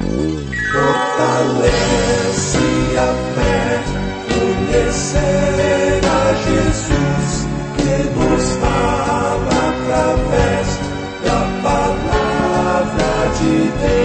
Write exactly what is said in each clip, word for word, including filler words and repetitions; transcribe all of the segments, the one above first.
Fortalece a fé, conhecer a Jesus, que nos fala através da palavra de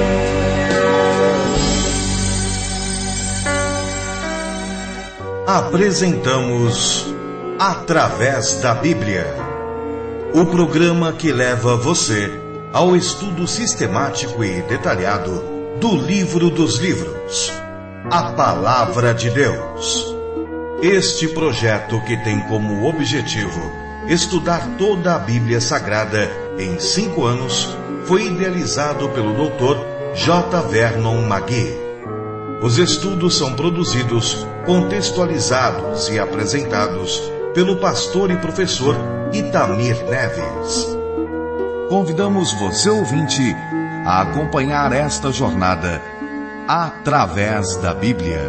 Deus. Apresentamos Através da Bíblia, o programa que leva você ao estudo sistemático e detalhado do livro dos livros, a Palavra de Deus. Este projeto, que tem como objetivo estudar toda a Bíblia Sagrada em cinco anos, foi idealizado pelo doutor J. Vernon McGee. Os estudos são produzidos, contextualizados e apresentados pelo pastor e professor Itamir Neves. Convidamos você, ouvinte, a acompanhar esta jornada através da Bíblia.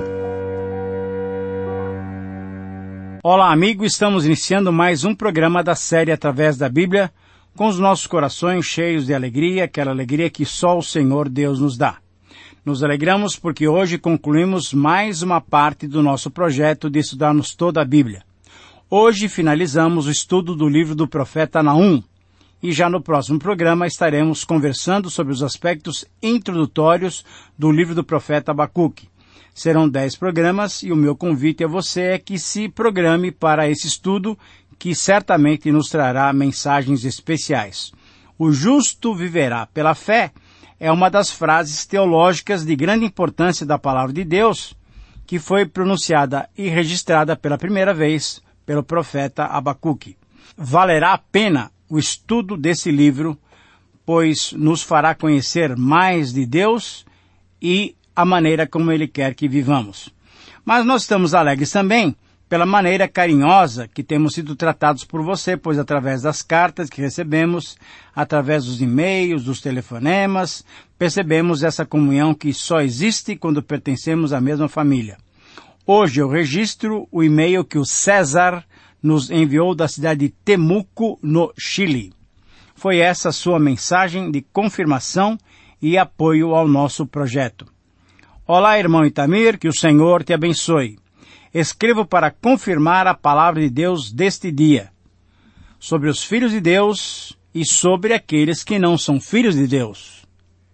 Olá, amigo, estamos iniciando mais um programa da série Através da Bíblia, com os nossos corações cheios de alegria, aquela alegria que só o Senhor Deus nos dá. Nos alegramos porque hoje concluímos mais uma parte do nosso projeto de estudarmos toda a Bíblia. Hoje finalizamos o estudo do livro do profeta Naum, e já no próximo programa estaremos conversando sobre os aspectos introdutórios do livro do profeta Abacuque. Serão dez programas e o meu convite a você é que se programe para esse estudo, que certamente nos trará mensagens especiais. O justo viverá pela fé é uma das frases teológicas de grande importância da Palavra de Deus, que foi pronunciada e registrada pela primeira vez pelo profeta Abacuque. Valerá a pena o estudo desse livro, pois nos fará conhecer mais de Deus e a maneira como Ele quer que vivamos. Mas nós estamos alegres também pela maneira carinhosa que temos sido tratados por você, pois através das cartas que recebemos, através dos e-mails, dos telefonemas, percebemos essa comunhão que só existe quando pertencemos à mesma família. Hoje eu registro o e-mail que o César nos enviou da cidade de Temuco, no Chile. Foi essa sua mensagem de confirmação e apoio ao nosso projeto. Olá, irmão Itamir, que o Senhor te abençoe. Escrevo para confirmar a palavra de Deus deste dia, sobre os filhos de Deus e sobre aqueles que não são filhos de Deus.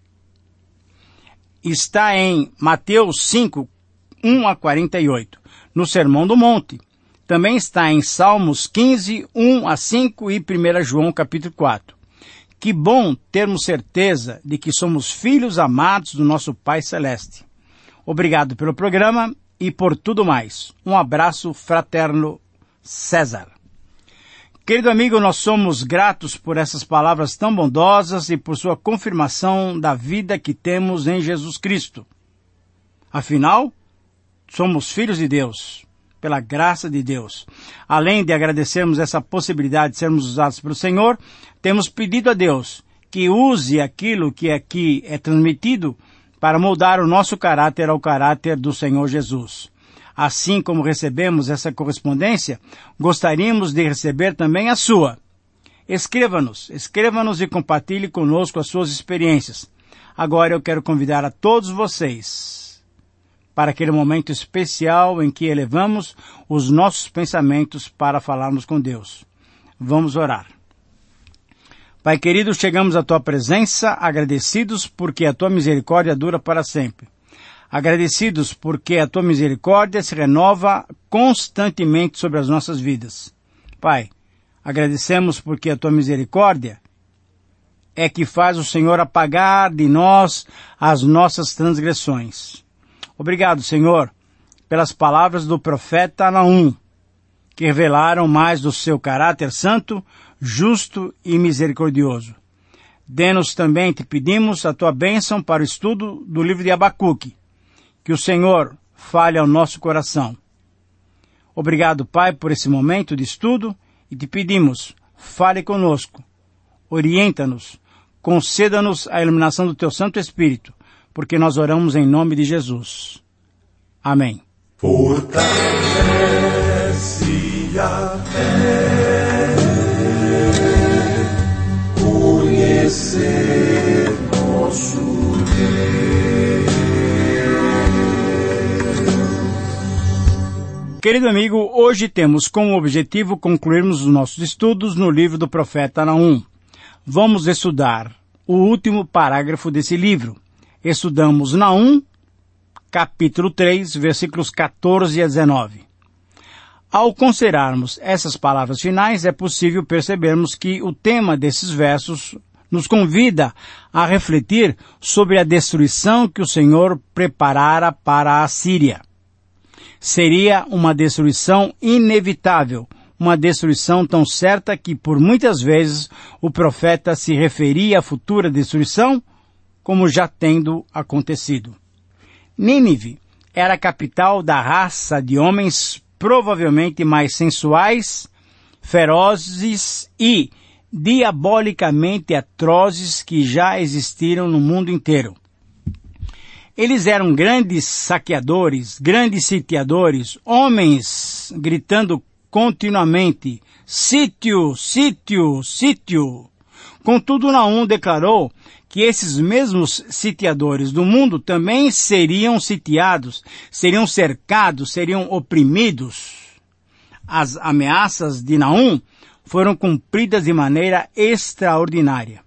Está em Mateus cinco, um a quarenta e oito, no Sermão do Monte. Também está em Salmos quinze, um a cinco e primeira João capítulo quatro. Que bom termos certeza de que somos filhos amados do nosso Pai Celeste. Obrigado pelo programa e por tudo mais. Um abraço fraterno, César. Querido amigo, nós somos gratos por essas palavras tão bondosas e por sua confirmação da vida que temos em Jesus Cristo. Afinal, somos filhos de Deus, pela graça de Deus. Além de agradecermos essa possibilidade de sermos usados pelo Senhor, temos pedido a Deus que use aquilo que aqui é transmitido para moldar o nosso caráter ao caráter do Senhor Jesus. Assim como recebemos essa correspondência, gostaríamos de receber também a sua. Escreva-nos, escreva-nos e compartilhe conosco as suas experiências. Agora eu quero convidar a todos vocês para aquele momento especial em que elevamos os nossos pensamentos para falarmos com Deus. Vamos orar. Pai querido, chegamos à Tua presença, agradecidos porque a Tua misericórdia dura para sempre. Agradecidos porque a Tua misericórdia se renova constantemente sobre as nossas vidas. Pai, agradecemos porque a Tua misericórdia é que faz o Senhor apagar de nós as nossas transgressões. Obrigado, Senhor, pelas palavras do profeta Naum, que revelaram mais do seu caráter santo, justo e misericordioso. Dê-nos também, te pedimos, a tua bênção para o estudo do livro de Abacuque. Que o Senhor fale ao nosso coração. Obrigado, Pai, por esse momento de estudo e te pedimos, fale conosco, orienta-nos, conceda-nos a iluminação do teu Santo Espírito, porque nós oramos em nome de Jesus. Amém. Fortalece a fé, conhecer nosso Deus. Querido amigo, hoje temos como objetivo concluirmos os nossos estudos no livro do profeta Naum. Vamos estudar o último parágrafo desse livro. Estudamos Naum, capítulo três, versículos quatorze a dezenove. Ao considerarmos essas palavras finais, é possível percebermos que o tema desses versos nos convida a refletir sobre a destruição que o Senhor preparara para a Síria. Seria uma destruição inevitável, uma destruição tão certa que por muitas vezes o profeta se referia à futura destruição como já tendo acontecido. Nínive era a capital da raça de homens provavelmente mais sensuais, ferozes e diabolicamente atrozes que já existiram no mundo inteiro. Eles eram grandes saqueadores, grandes sitiadores, homens gritando continuamente, sítio, sítio, sítio. Contudo, Naum declarou que esses mesmos sitiadores do mundo também seriam sitiados, seriam cercados, seriam oprimidos. As ameaças de Naum foram cumpridas de maneira extraordinária.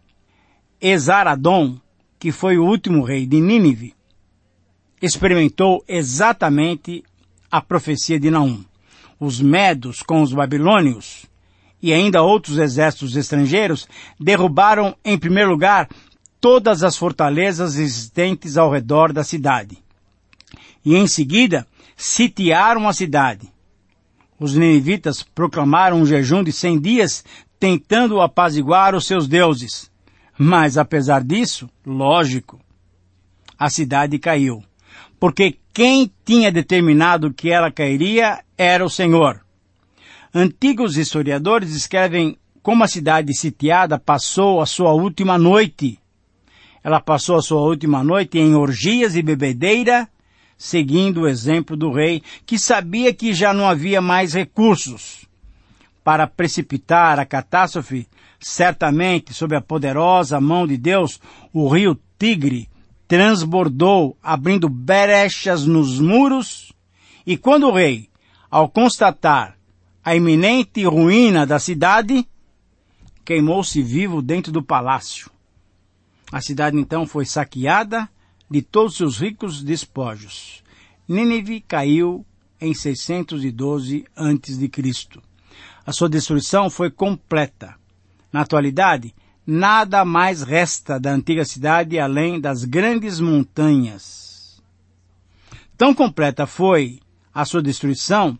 Esaradom, que foi o último rei de Nínive, experimentou exatamente a profecia de Naum. Os medos com os babilônios e ainda outros exércitos estrangeiros derrubaram, em primeiro lugar, todas as fortalezas existentes ao redor da cidade. E em seguida, sitiaram a cidade. Os ninivitas proclamaram um jejum de cem dias, tentando apaziguar os seus deuses. Mas, apesar disso, lógico, a cidade caiu. Porque quem tinha determinado que ela cairia era o Senhor. Antigos historiadores escrevem como a cidade sitiada passou a sua última noite. Ela passou a sua última noite em orgias e bebedeira, seguindo o exemplo do rei, que sabia que já não havia mais recursos para precipitar a catástrofe. Certamente, sob a poderosa mão de Deus, o rio Tigre transbordou, abrindo brechas nos muros, e quando o rei, ao constatar a iminente ruína da cidade, queimou-se vivo dentro do palácio. A cidade então foi saqueada de todos seus ricos despojos. Nínive caiu em seiscentos e doze antes de Cristo. A sua destruição foi completa. Na atualidade, nada mais resta da antiga cidade além das grandes montanhas. Tão completa foi a sua destruição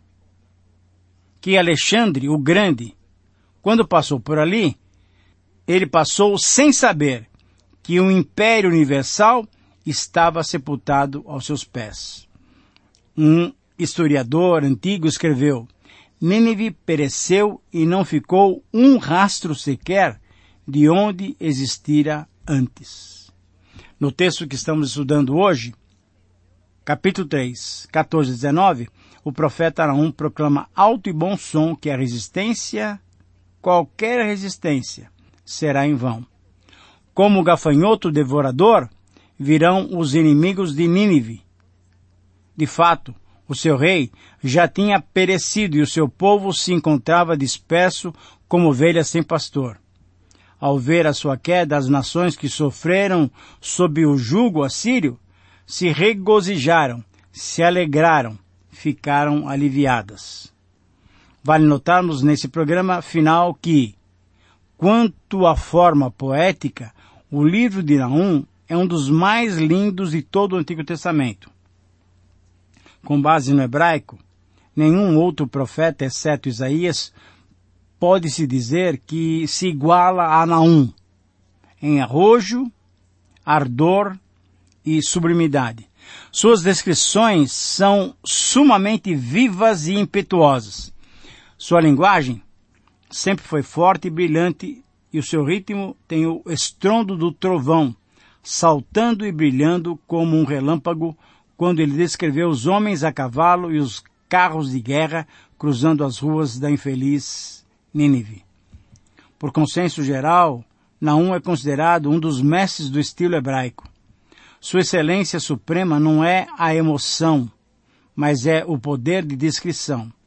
que Alexandre o Grande, quando passou por ali, ele passou sem saber que o Império Universal estava sepultado aos seus pés. Um historiador antigo escreveu: Nínive pereceu e não ficou um rastro sequer de onde existira antes. No texto que estamos estudando hoje, capítulo três, quatorze a dezenove, o profeta Naum proclama alto e bom som que a resistência, qualquer resistência, será em vão. Como gafanhoto devorador, virão os inimigos de Nínive. De fato, o seu rei já tinha perecido e o seu povo se encontrava disperso como ovelhas sem pastor. Ao ver a sua queda, as nações que sofreram sob o jugo assírio se regozijaram, se alegraram, ficaram aliviadas. Vale notarmos nesse programa final que, quanto à forma poética, o livro de Naum é um dos mais lindos de todo o Antigo Testamento. Com base no hebraico, nenhum outro profeta, exceto Isaías, pode-se dizer que se iguala a Naum em arrojo, ardor e sublimidade. Suas descrições são sumamente vivas e impetuosas. Sua linguagem sempre foi forte e brilhante, e o seu ritmo tem o estrondo do trovão, saltando e brilhando como um relâmpago, quando ele descreveu os homens a cavalo e os carros de guerra cruzando as ruas da infeliz Nínive. Por consenso geral, Naum é considerado um dos mestres do estilo hebraico. Sua excelência suprema não é a emoção, mas é o poder de descrição.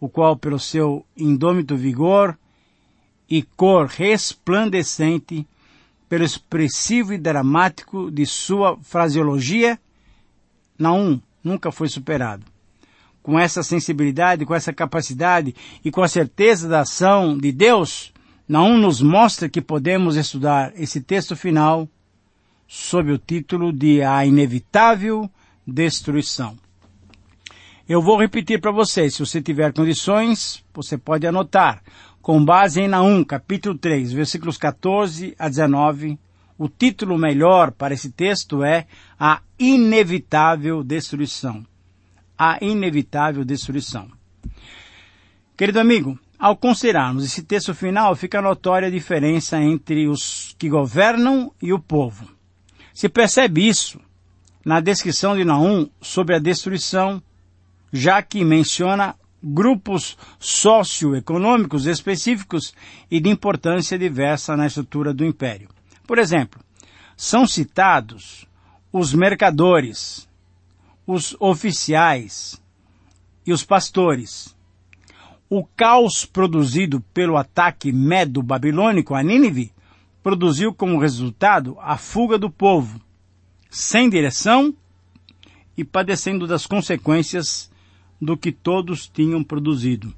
o qual pelo seu indômito vigor e cor resplandecente, pelo expressivo e dramático de sua fraseologia, Naum nunca foi superado. Com essa sensibilidade, com essa capacidade e com a certeza da ação de Deus, Naum nos mostra que podemos estudar esse texto final sob o título de A Inevitável Destruição. Eu vou repetir para vocês, se você tiver condições, você pode anotar. Com base em Naum, capítulo três, versículos quatorze a dezenove, o título melhor para esse texto é A Inevitável Destruição. A Inevitável Destruição. Querido amigo, ao considerarmos esse texto final, fica notória a diferença entre os que governam e o povo. Se percebe isso na descrição de Naum sobre a destruição, já que menciona grupos socioeconômicos específicos e de importância diversa na estrutura do império. Por exemplo, são citados os mercadores, os oficiais e os pastores. O caos produzido pelo ataque medo-babilônico a Nínive produziu como resultado a fuga do povo, sem direção e padecendo das consequências do que todos tinham produzido.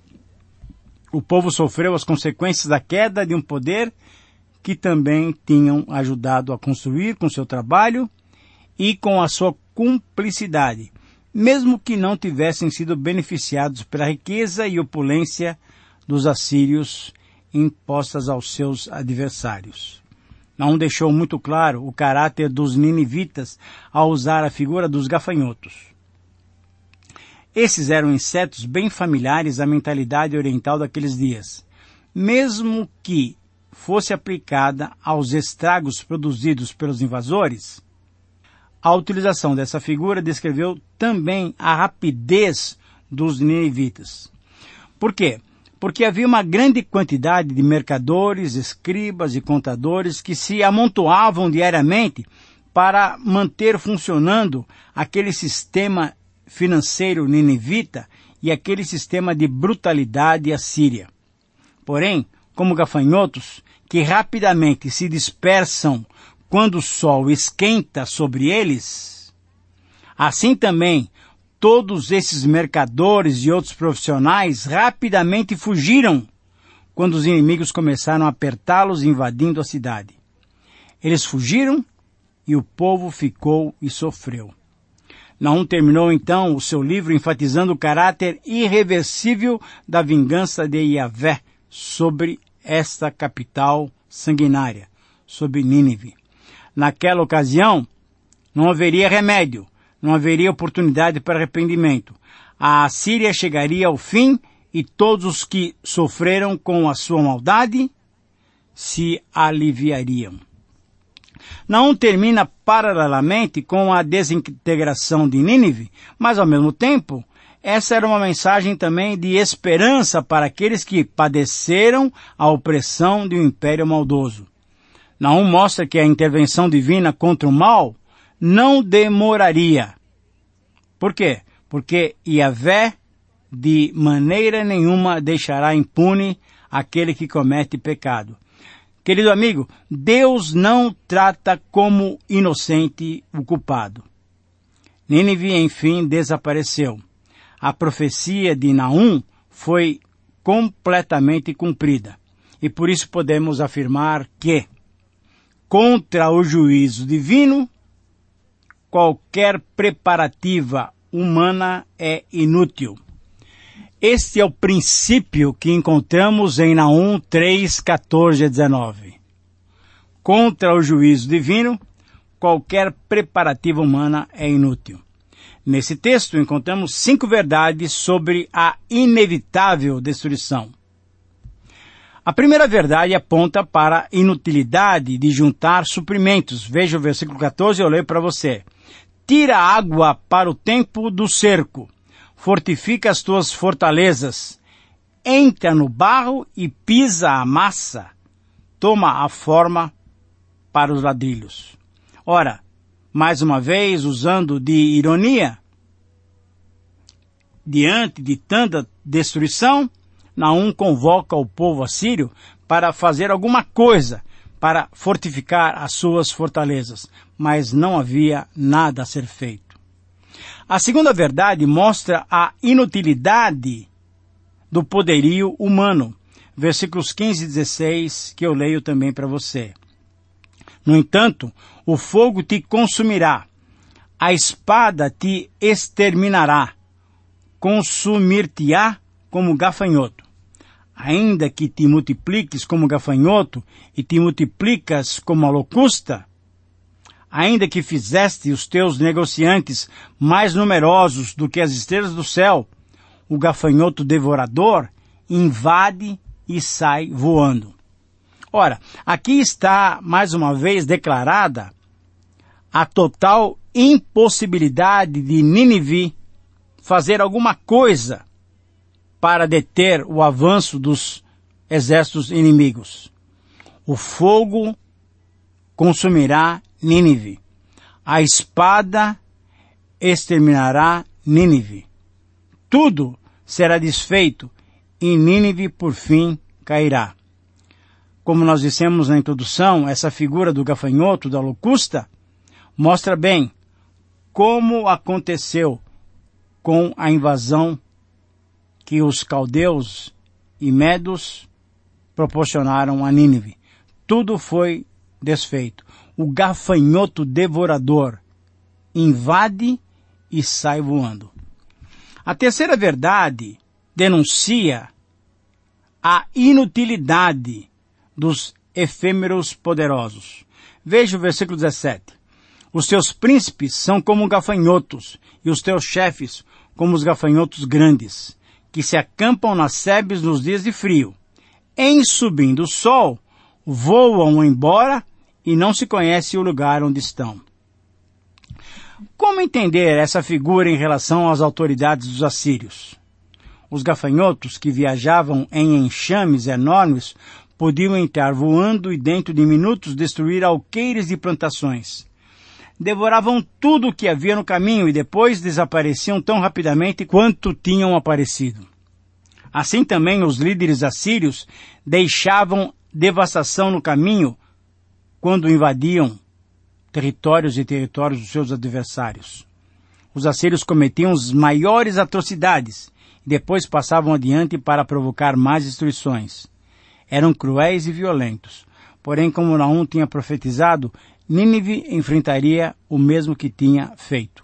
O povo sofreu as consequências da queda de um poder que também tinham ajudado a construir com seu trabalho e com a sua cumplicidade, mesmo que não tivessem sido beneficiados pela riqueza e opulência dos assírios impostas aos seus adversários. Naum deixou muito claro o caráter dos ninivitas ao usar a figura dos gafanhotos. Esses eram insetos bem familiares à mentalidade oriental daqueles dias, mesmo que fosse aplicada aos estragos produzidos pelos invasores. A utilização dessa figura descreveu também a rapidez dos ninivitas. Por quê? Porque havia uma grande quantidade de mercadores, escribas e contadores que se amontoavam diariamente para manter funcionando aquele sistema financeiro ninivita e aquele sistema de brutalidade assíria. Porém, como gafanhotos, que rapidamente se dispersam quando o sol esquenta sobre eles, assim também todos esses mercadores e outros profissionais rapidamente fugiram quando os inimigos começaram a apertá-los invadindo a cidade. Eles fugiram e o povo ficou e sofreu. Naum terminou então o seu livro enfatizando o caráter irreversível da vingança de Yahvé sobre esta capital sanguinária, sobre Nínive. Naquela ocasião, não haveria remédio, não haveria oportunidade para arrependimento. A Assíria chegaria ao fim e todos os que sofreram com a sua maldade se aliviariam. Naum termina paralelamente com a desintegração de Nínive, mas ao mesmo tempo, essa era uma mensagem também de esperança para aqueles que padeceram a opressão de um império maldoso. Naum mostra que a intervenção divina contra o mal não demoraria. Por quê? Porque Yahvé de maneira nenhuma deixará impune aquele que comete pecado. Querido amigo, Deus não trata como inocente o culpado. Nínive, enfim, desapareceu. A profecia de Naum foi completamente cumprida. E por isso podemos afirmar que, contra o juízo divino, qualquer preparativa humana é inútil. Este é o princípio que encontramos em Naum três, quatorze a dezenove. Contra o juízo divino, qualquer preparativa humana é inútil. Nesse texto encontramos cinco verdades sobre a inevitável destruição. A primeira verdade aponta para a inutilidade de juntar suprimentos. Veja o versículo quatorze, eu leio para você. Tira água para o tempo do cerco. Fortifica as tuas fortalezas, entra no barro e pisa a massa, toma a forma para os ladrilhos. Ora, mais uma vez, usando de ironia, Diante de tanta destruição, Naum convoca o povo assírio para fazer alguma coisa para fortificar as suas fortalezas, mas não havia nada a ser feito. A segunda verdade mostra a inutilidade do poderio humano. Versículos quinze e dezesseis, que eu leio também para você. No entanto, o fogo te consumirá, a espada te exterminará, consumir-te-á como gafanhoto. Ainda que te multipliques como gafanhoto e te multiplicas como a locusta, ainda que fizeste os teus negociantes mais numerosos do que as estrelas do céu, o gafanhoto devorador invade e sai voando. Ora, aqui está mais uma vez declarada a total impossibilidade de Nínive fazer alguma coisa para deter o avanço dos exércitos inimigos. O fogo consumirá Nínive. A espada exterminará Nínive. Tudo será desfeito e Nínive por fim cairá. Como nós dissemos na introdução, essa figura do gafanhoto, da locusta, mostra bem como aconteceu com a invasão que os caldeus e medos proporcionaram a Nínive. Tudo foi desfeito. O gafanhoto devorador invade e sai voando. A terceira verdade denuncia a inutilidade dos efêmeros poderosos. Veja o versículo dezessete. Os teus príncipes são como gafanhotos, e os teus chefes como os gafanhotos grandes, que se acampam nas sebes nos dias de frio. Em subindo o sol, voam embora e não se conhece o lugar onde estão. Como entender essa figura em relação às autoridades dos assírios? Os gafanhotos, que viajavam em enxames enormes, podiam entrar voando e dentro de minutos destruir alqueires de plantações. Devoravam tudo o que havia no caminho e depois desapareciam tão rapidamente quanto tinham aparecido. Assim também os líderes assírios deixavam devastação no caminho quando invadiam territórios e territórios dos seus adversários. Os assírios cometiam as maiores atrocidades e depois passavam adiante para provocar mais destruições. Eram cruéis e violentos. Porém, como Naum tinha profetizado, Nínive enfrentaria o mesmo que tinha feito.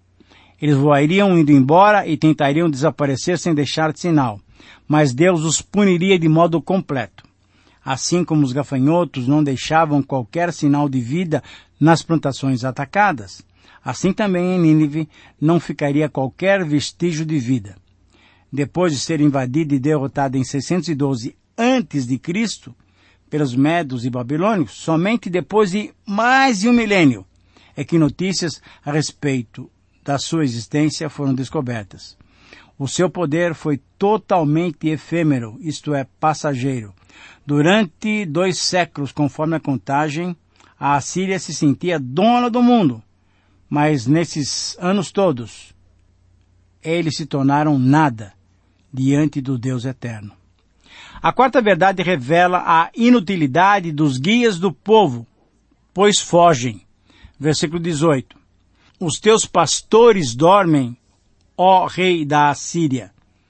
Eles voariam indo embora e tentariam desaparecer sem deixar sinal, mas Deus os puniria de modo completo. Assim como os gafanhotos não deixavam qualquer sinal de vida nas plantações atacadas, assim também em Nínive não ficaria qualquer vestígio de vida. Depois de ser invadida e derrotada em seiscentos e doze antes de Cristo, pelos medos e babilônios, somente depois de mais de um milênio é que notícias a respeito da sua existência foram descobertas. O seu poder foi totalmente efêmero, isto é, passageiro. Durante dois séculos, conforme a contagem, a Assíria se sentia dona do mundo, mas nesses anos todos, eles se tornaram nada diante do Deus eterno. A quarta verdade revela a inutilidade dos guias do povo, pois fogem. Versículo dezoito. Os teus pastores dormem, ó rei da Assíria.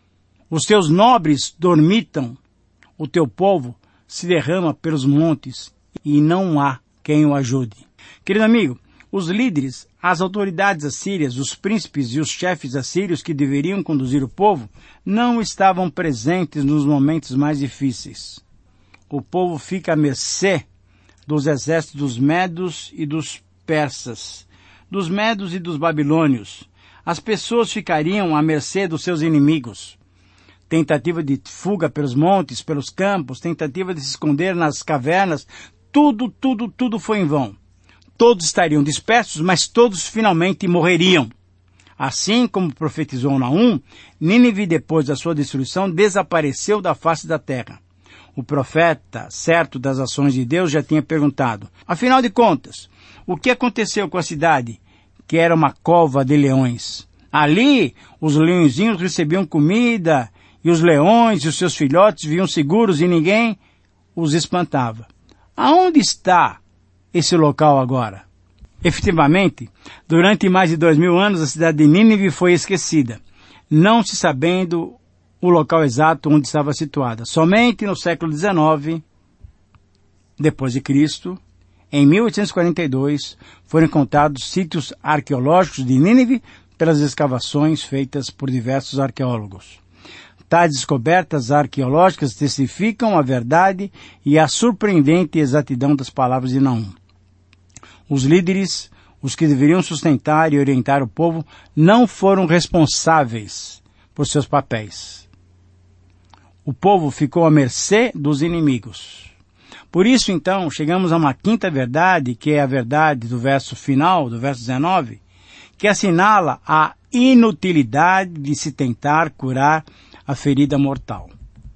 Os teus nobres dormitam. O teu povo se derrama pelos montes e não há quem o ajude. Querido amigo, os líderes, as autoridades assírias, os príncipes e os chefes assírios que deveriam conduzir o povo, não estavam presentes nos momentos mais difíceis. O povo fica à mercê dos exércitos dos medos e dos persas, dos medos e dos babilônios. As pessoas ficariam à mercê dos seus inimigos. Tentativa de fuga pelos montes, pelos campos, tentativa de se esconder nas cavernas, tudo, tudo, tudo foi em vão. Todos estariam dispersos, mas todos finalmente morreriam. Assim como profetizou Naum, Nínive, depois da sua destruição, desapareceu da face da terra. O profeta, certo das ações de Deus, já tinha perguntado, afinal de contas, o que aconteceu com a cidade, que era uma cova de leões? Ali, os leõezinhos recebiam comida, e os leões e os seus filhotes viviam seguros e ninguém os espantava. Aonde está esse local agora? Efetivamente, durante mais de dois mil anos, a cidade de Nínive foi esquecida, não se sabendo o local exato onde estava situada. Somente no século dezenove, depois de Cristo, em mil oitocentos e quarenta e dois, foram encontrados sítios arqueológicos de Nínive pelas escavações feitas por diversos arqueólogos. Tais descobertas arqueológicas testificam a verdade e a surpreendente exatidão das palavras de Naum. Os líderes, os que deveriam sustentar e orientar o povo, não foram responsáveis por seus papéis. O povo ficou à mercê dos inimigos. Por isso, então, chegamos a uma quinta verdade, que é a verdade do verso final, do verso dezenove, que assinala a inutilidade de se tentar curar a ferida mortal.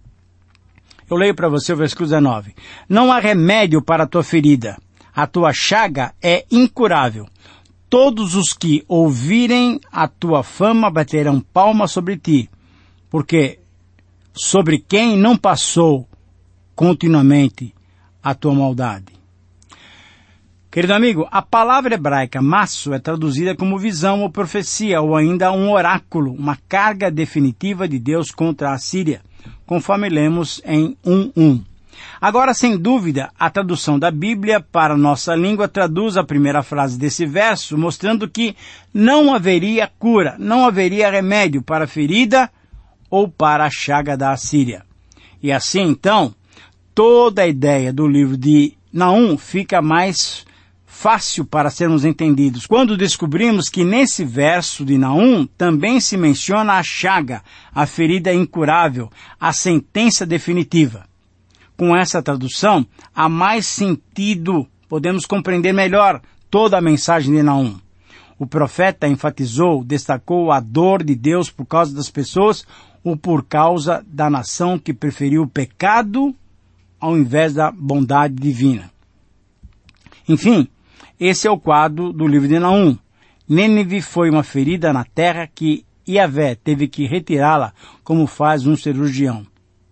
Eu leio para você o versículo dezenove. Não há remédio para a tua ferida. A tua chaga é incurável. Todos os que ouvirem a tua fama baterão palmas sobre ti, porque sobre quem não passou continuamente a tua maldade. Querido amigo, a palavra hebraica maço é traduzida como visão ou profecia, ou ainda um oráculo, uma carga definitiva de Deus contra a Síria, conforme lemos em um um. Agora, sem dúvida, a tradução da Bíblia para a nossa língua traduz a primeira frase desse verso, mostrando que não haveria cura, não haveria remédio para a ferida ou para a chaga da Assíria. E assim, então, toda a ideia do livro de Naum fica mais fácil para sermos entendidos quando descobrimos que nesse verso de Naum também se menciona a chaga, a ferida incurável, a sentença definitiva. Com essa tradução, há mais sentido, podemos compreender melhor toda a mensagem de Naum. O profeta enfatizou, destacou a dor de Deus por causa das pessoas ou por causa da nação que preferiu o pecado ao invés da bondade divina. Enfim, esse é o quadro do livro de Naum. Nínive foi uma ferida na terra que Yahvé teve que retirá-la como faz um cirurgião.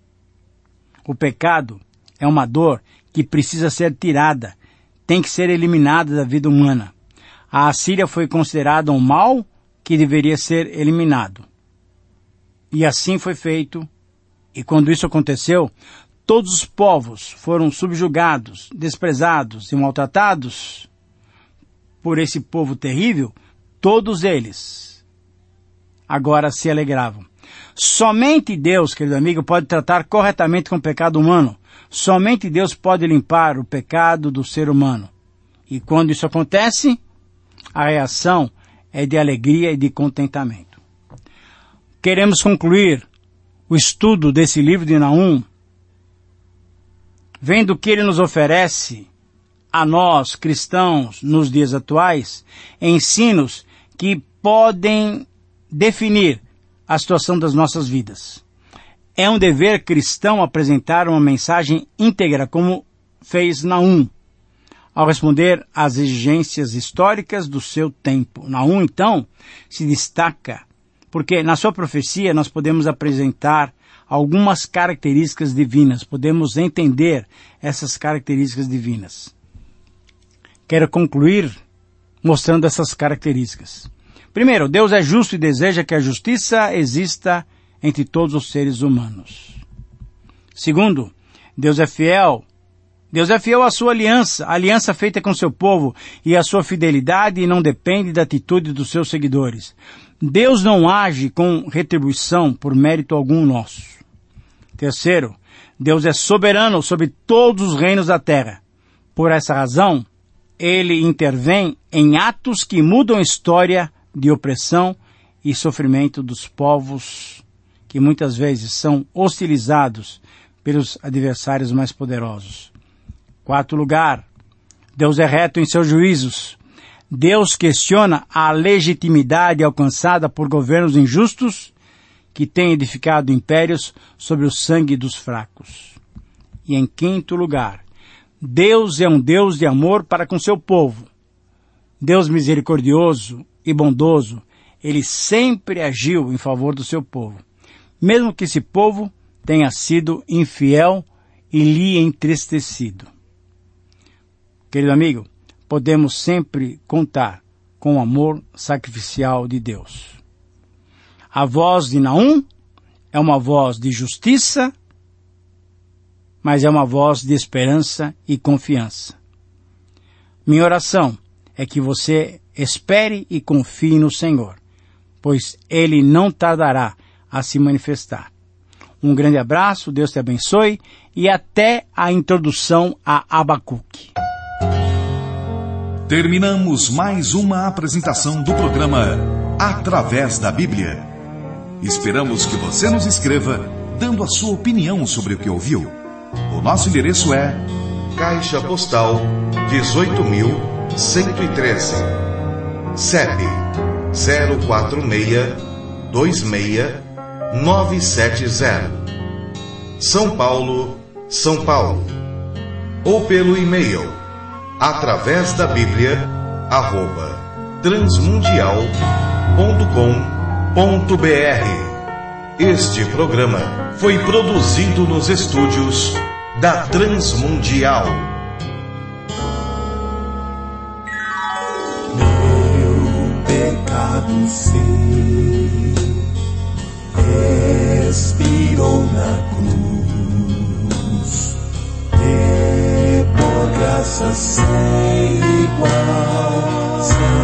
O pecado é uma dor que precisa ser tirada, tem que ser eliminada da vida humana. A Assíria foi considerada um mal que deveria ser eliminado. E assim foi feito, e quando isso aconteceu, todos os povos foram subjugados, desprezados e maltratados por esse povo terrível, todos eles agora se alegravam. Somente Deus, querido amigo, pode tratar corretamente com o pecado humano. Somente Deus pode limpar o pecado do ser humano. E quando isso acontece, a reação é de alegria e de contentamento. Queremos concluir o estudo desse livro de Naum, vendo que ele nos oferece a nós, cristãos, nos dias atuais, ensinos que podem definir a situação das nossas vidas. É um dever cristão apresentar uma mensagem íntegra, como fez Naum, ao responder às exigências históricas do seu tempo. Naum, então, se destaca, porque na sua profecia nós podemos apresentar algumas características divinas, podemos entender essas características divinas. Quero concluir mostrando essas características. Primeiro, Deus é justo e deseja que a justiça exista entre todos os seres humanos. Segundo, Deus é fiel. Deus é fiel à sua aliança, a aliança feita com seu povo, e a sua fidelidade não depende da atitude dos seus seguidores. Deus não age com retribuição por mérito algum nosso. Terceiro, Deus é soberano sobre todos os reinos da terra. Por essa razão, Ele intervém em atos que mudam a história de opressão e sofrimento dos povos que muitas vezes são hostilizados pelos adversários mais poderosos. Quarto lugar, Deus é reto em seus juízos. Deus questiona a legitimidade alcançada por governos injustos que têm edificado impérios sobre o sangue dos fracos. E em quinto lugar, Deus é um Deus de amor para com seu povo. Deus misericordioso e bondoso Ele sempre agiu em favor do seu povo, mesmo que esse povo tenha sido infiel e lhe entristecido. Querido amigo, podemos sempre contar com o amor sacrificial de Deus. A voz de Naum é uma voz de justiça, mas é uma voz de esperança e confiança. Minha oração é que você espere e confie no Senhor, pois Ele não tardará a se manifestar. Um grande abraço, Deus te abençoe e até a introdução a Abacuque. Terminamos mais uma apresentação do programa Através da Bíblia. Esperamos que você nos escreva dando a sua opinião sobre o que ouviu. O nosso endereço é Caixa Postal dezoito mil cento e treze, C E P zero quatro seis dois seis nove sete zero, São Paulo, São Paulo. Ou pelo e-mail através da Bíblia arroba transmundial ponto com ponto br. Este programa foi produzido nos estúdios da Transmundial. Meu pecado sei, expirou na cruz, e por graça sem igual.